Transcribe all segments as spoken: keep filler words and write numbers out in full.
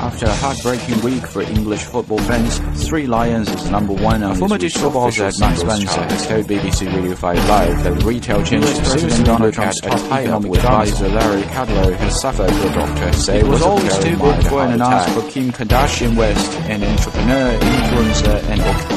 After a heartbreaking week for English football fans, Three Lions is number one on former digital boss at Max Spencer has told B B C Radio five Live that retail chain President Donald Trump's top economic advisor Larry Kudlow has suffered, the doctor say it was always too good for an ask for Kim Kardashian West, an entrepreneur, influencer, and book.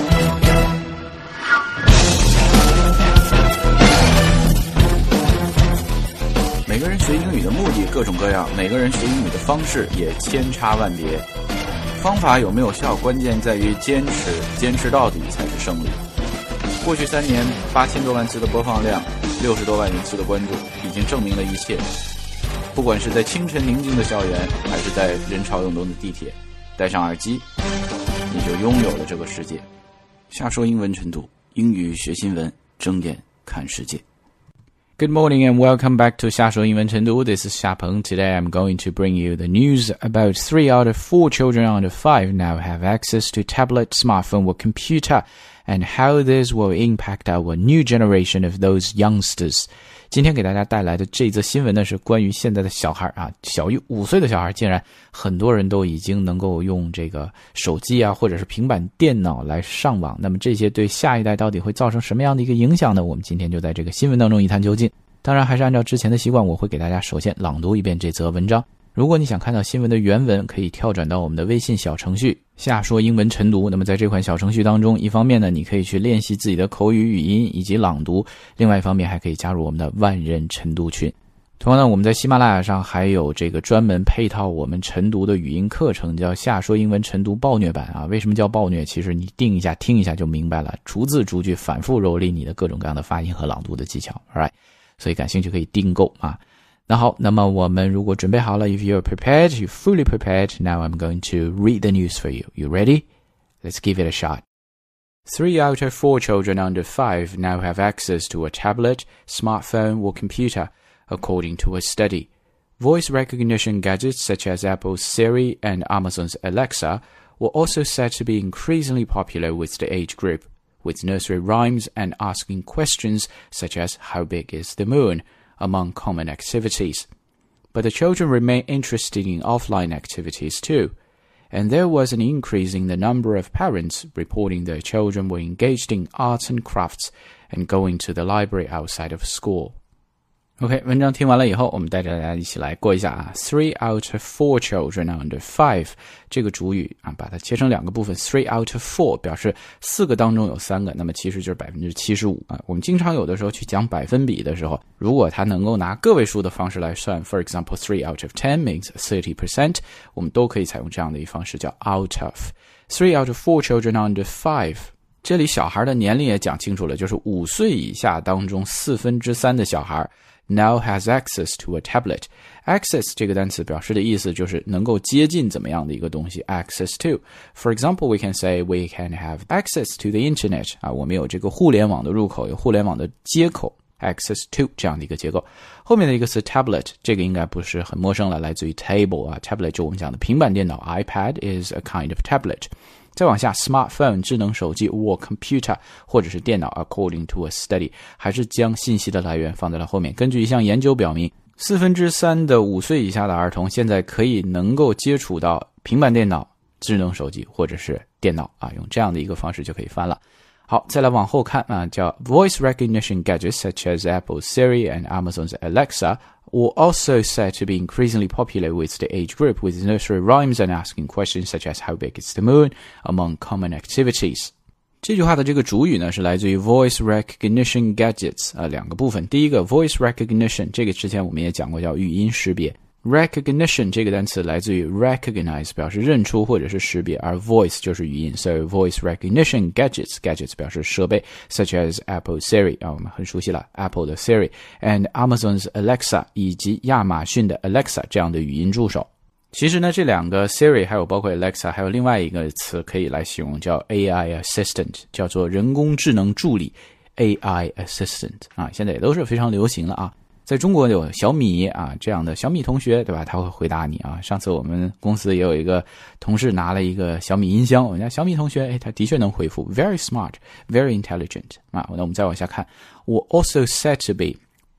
每个人学英语的目的各种各样，每个人学英语的方式也千差万别。方法有没有效，关键在于坚持，坚持到底才是胜利。过去三年，八千多万次的播放量，六十多万人次的关注，已经证明了一切。不管是在清晨宁静的校园，还是在人潮涌动的地铁，戴上耳机，你就拥有了这个世界。瞎说英文晨读，英语学新闻，睁眼看世界。Good morning and welcome back to 瞎说英文晨读. This is Xia Peng. Today I'm going to bring you the news about three out of four children under five now have access to tablet, smartphone or computer, and how this will impact our new generation of those youngsters. 今天给大家带来的这则新闻呢，是关于现在的小孩啊，小于五岁的小孩，竟然很多人都已经能够用这个手机啊，或者是平板电脑来上网。那么这些对下一代到底会造成什么样的一个影响呢？我们今天就在这个新闻当中一探究竟。当然还是按照之前的习惯，我会给大家首先朗读一遍这则文章。如果你想看到新闻的原文，可以跳转到我们的微信小程序瞎说英文晨读。那么在这款小程序当中，一方面呢，你可以去练习自己的口语语音以及朗读，另外一方面还可以加入我们的万人晨读群。同样呢，我们在喜马拉雅上还有这个专门配套我们晨读的语音课程，叫瞎说英文晨读暴虐版啊。为什么叫暴虐？其实你定一下听一下就明白了，逐字逐句反复蹂躏你的各种各样的发音和朗读的技巧。 Alright， 所以感兴趣可以订购啊。那好，那么我们如果准备好了 ，If you're prepared, you're fully prepared. Now I'm going to read the news for you. You ready? Let's give it a shot. Three out of four children under five now have access to a tablet, smartphone, or computer, according to a study. Voice recognition gadgets such as Apple's Siri and Amazon's Alexa were also said to be increasingly popular with the age group, with nursery rhymes and asking questions such as "How big is the moon?" among common activities. But the children remain interested in offline activities too, and there was an increase in the number of parents reporting their children were engaged in arts and crafts and going to the library outside of school. OK， 文章听完了以后，我们带着大家一起来过一下啊。Three out of four children under five 这个主语啊，把它切成两个部分。Three out of four 表示四个当中有三个，那么其实就是百分之七十五啊。我们经常有的时候去讲百分比的时候，如果它能够拿个位数的方式来算 ，for example, three out of ten means thirty percent， 我们都可以采用这样的一方式，叫 out of. Three out of four children under five。这里小孩的年龄也讲清楚了，就是五岁以下当中四分之三的小孩。Now has access to a tablet. Access 这个单词表示的意思就是能够接近怎么样的一个东西 access to. For example, we can say we can have access to the internet. 啊，我们有这个互联网的入口，有互联网的接口 access to 这样的一个结构。后面的一个词 tablet， 这个应该不是很陌生了，来自于 table 啊 tablet 就我们讲的平板电脑 iPad is a kind of tablet。再往下 smartphone 智能手机 or computer 或者是电脑 according to a study 还是将信息的来源放在了后面。根据一项研究表明，四分之三的五岁以下的儿童现在可以能够接触到平板电脑、智能手机或者是电脑啊，用这样的一个方式就可以翻了。好，再来往后看啊，叫 voice recognition gadgets such as Apple's Siri and Amazon's Alexa were also said to be increasingly popular with the age group, with nursery rhymes and asking questions such as "How big is the moon?" among common activities. 这句话的这个主语呢，是来自于 voice recognition gadgets 啊，两个部分。第一个 voice recognition， 这个之前我们也讲过，叫语音识别。Recognition 这个单词来自于 recognize 表示认出或者是识别，而 voice 就是语音， so voice recognition gadgets gadgets 表示设备 such as Apple Siri 啊，我们很熟悉了 Apple 的 Siri and Amazon's Alexa 以及亚马逊的 Alexa 这样的语音助手。其实呢，这两个 Siri 还有包括 Alexa 还有另外一个词可以来形容，叫 A I assistant， 叫做人工智能助理 A I assistant 啊，现在也都是非常流行了啊。在中国有小米啊这样的小米同学，对吧？他会回答你啊。上次我们公司也有一个同事拿了一个小米音箱，我们家小米同学，哎，他的确能回复 ，very smart, very intelligent 啊。那我们再往下看，我 also said to be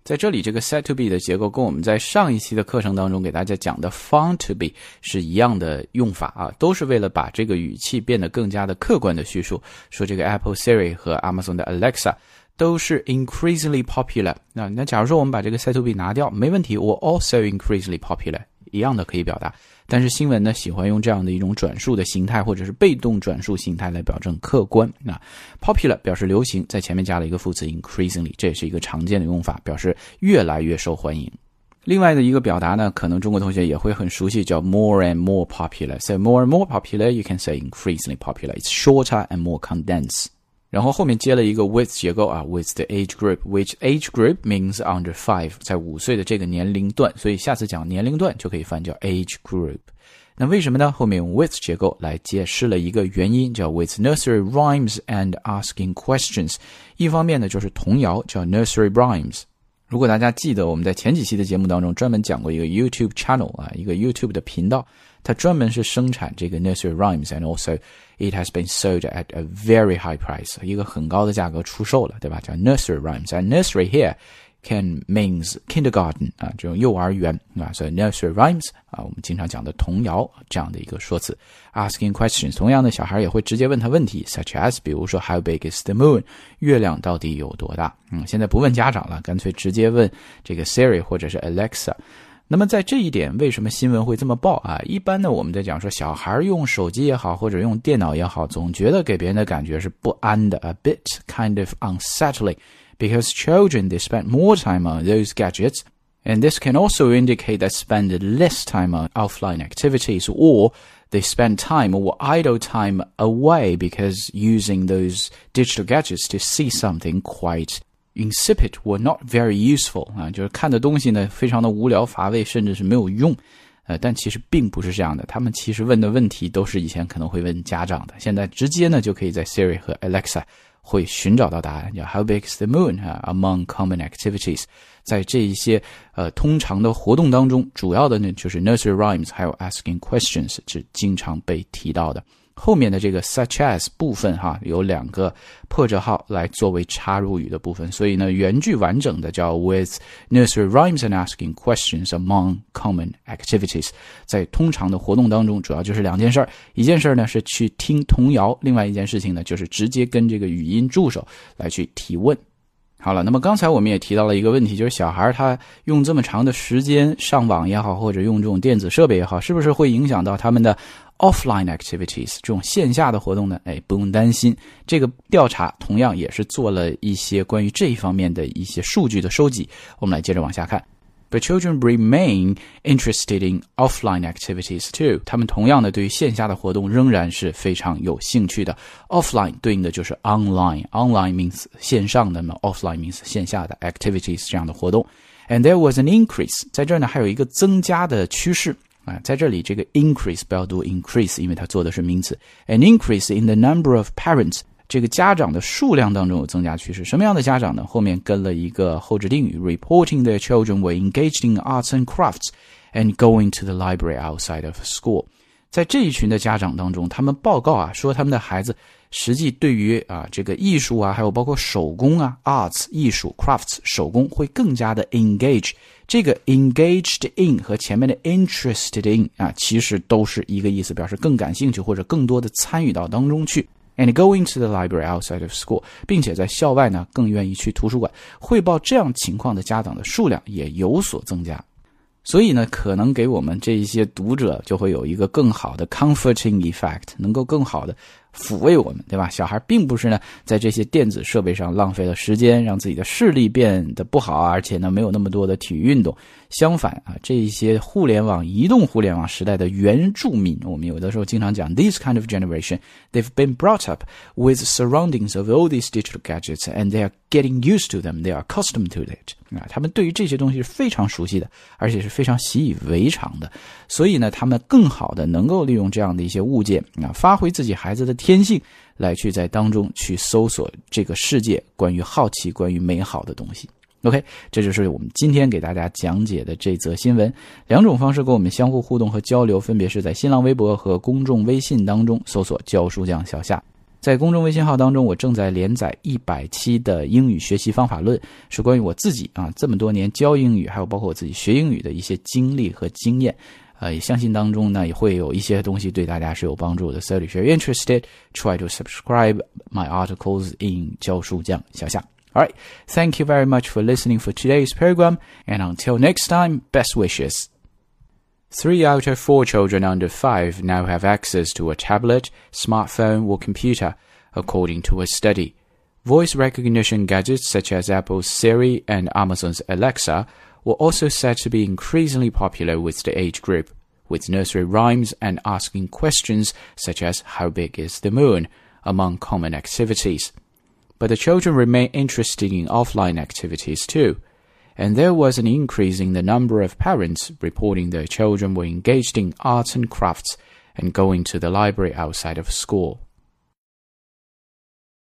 在这里这个 set to be 的结构跟我们在上一期的课程当中给大家讲的 found to be 是一样的用法啊，都是为了把这个语气变得更加的客观的叙述，说这个 Apple Siri 和 Amazon 的 Alexa 都是 increasingly popular。 那那假如说我们把这个 set to be 拿掉，没问题，我 also increasingly popular 一样的可以表达。但是新闻呢喜欢用这样的一种转述的形态，或者是被动转述形态来表证客观。那 popular 表示流行，在前面加了一个副词 increasingly， 这也是一个常见的用法，表示越来越受欢迎。另外的一个表达呢，可能中国同学也会很熟悉，叫 more and more popular。 So more and more popular, you can say increasingly popular. It's shorter and more condensed。然后后面接了一个 with 结构啊 with the age group, which age group means under five， 在五岁的这个年龄段，所以下次讲年龄段就可以翻叫 age group。 那为什么呢？后面用 with 结构来解释了一个原因，叫 with nursery rhymes and asking questions。 一方面呢就是童谣，叫 nursery rhymes。如果大家记得我们在前几期的节目当中专门讲过一个 YouTube channel 啊，一个 YouTube 的频道，它专门是生产这个 nursery rhymes and also it has been sold at a very high price， 一个很高的价格出售了，对吧？叫 nursery rhymes and nursery here can means kindergarten 啊，这种幼儿园啊，所以 nursery rhymes 啊，我们经常讲的童谣这样的一个说辞。asking questions， 同样的小孩也会直接问他问题 such as 比如说 how big is the moon， 月亮到底有多大？嗯，现在不问家长了，干脆直接问这个 Siri 或者是 Alexa。那么在这一点为什么新闻会这么报啊？一般呢我们在讲说小孩用手机也好或者用电脑也好，总觉得给别人的感觉是不安的， a bit kind of unsettling because children they spend more time on those gadgets and this can also indicate that spend less time on offline activities or they spend time or idle time away because using those digital gadgets to see something quite insipid or not very useful 啊，就是看的东西呢非常的无聊乏味，甚至是没有用。呃，但其实并不是这样的，他们其实问的问题都是以前可能会问家长的，现在直接呢就可以在 Siri 和 Alexa 会寻找到答案，叫 How big is the moon、uh, among common activities。 在这一些呃通常的活动当中，主要的呢就是 nursery rhymes 还有 asking questions 是经常被提到的。后面的这个 such as 部分哈，有两个破折号来作为插入语的部分，所以呢原句完整的叫 with nursery rhymes and asking questions among common activities。 在通常的活动当中主要就是两件事儿，一件事呢是去听童谣，另外一件事情呢就是直接跟这个语音助手来去提问。好了，那么刚才我们也提到了一个问题，就是小孩他用这么长的时间上网也好，或者用这种电子设备也好，是不是会影响到他们的 offline activities 这种线下的活动呢？哎，不用担心，这个调查同样也是做了一些关于这一方面的一些数据的收集。我们来接着往下看。But children remain interested in offline activities too. 他们同样的对于线下的活动仍然是非常有兴趣的。Offline 对应的就是 online. Online means 线上的嘛 ，offline means 线下的 activities 这样的活动。And there was an increase. 在这儿呢还有一个增加的趋势。啊，在这里这个 increase 不要读 increase， 因为它做的是名词。An increase in the number of parents。这个家长的数量当中有增加趋势，什么样的家长呢？后面跟了一个后置定语 reporting their children were engaged in arts and crafts and going to the library outside of school。 在这一群的家长当中，他们报告啊说他们的孩子实际对于啊这个艺术啊还有包括手工啊 arts 艺术 crafts 手工会更加的 engage。 这个 engaged in 和前面的 interested in 啊其实都是一个意思，表示更感兴趣或者更多的参与到当中去。And going to the library outside of school， 并且在校外呢更愿意去图书馆。汇报这样情况的家长的数量也有所增加。所以呢可能给我们这一些读者就会有一个更好的 comforting effect， 能够更好的抚慰我们，对吧？小孩并不是呢在这些电子设备上浪费了时间，让自己的视力变得不好，而且呢没有那么多的体育运动。相反啊，这一些互联网移动互联网时代的原住民，我们有的时候经常讲 this kind of generation they've been brought up with surroundings of all these digital gadgets and they are getting used to them, they are accustomed to it。 啊，他们对于这些东西是非常熟悉的，而且是非常习以为常的，所以呢他们更好的能够利用这样的一些物件啊，发挥自己孩子的天性来去在当中去搜索这个世界关于好奇关于美好的东西。OK， 这就是我们今天给大家讲解的这则新闻。两种方式跟我们相互互动和交流，分别是在新浪微博和公众微信当中搜索教书匠小夏。 在公众微信号当中，我正在连载一百期的英语学习方法论，是关于我自己啊这么多年教英语，还有包括我自己学英语的一些经历和经验。呃，也相信当中呢也会有一些东西对大家是有帮助的。So if you're interested, try to subscribe my articles in 教书匠小夏。Alright, thank you very much for listening for today's program, and until next time, best wishes. Three out of four children under five now have access to a tablet, smartphone, or computer, according to a study. Voice recognition gadgets such as Apple's Siri and Amazon's Alexa were also said to be increasingly popular with the age group, with nursery rhymes and asking questions such as "How big is the moon?" among common activities. But the children remain interested in offline activities too.And there was an increase in the number of parents reporting their children were engaged in arts and crafts and going to the library outside of school.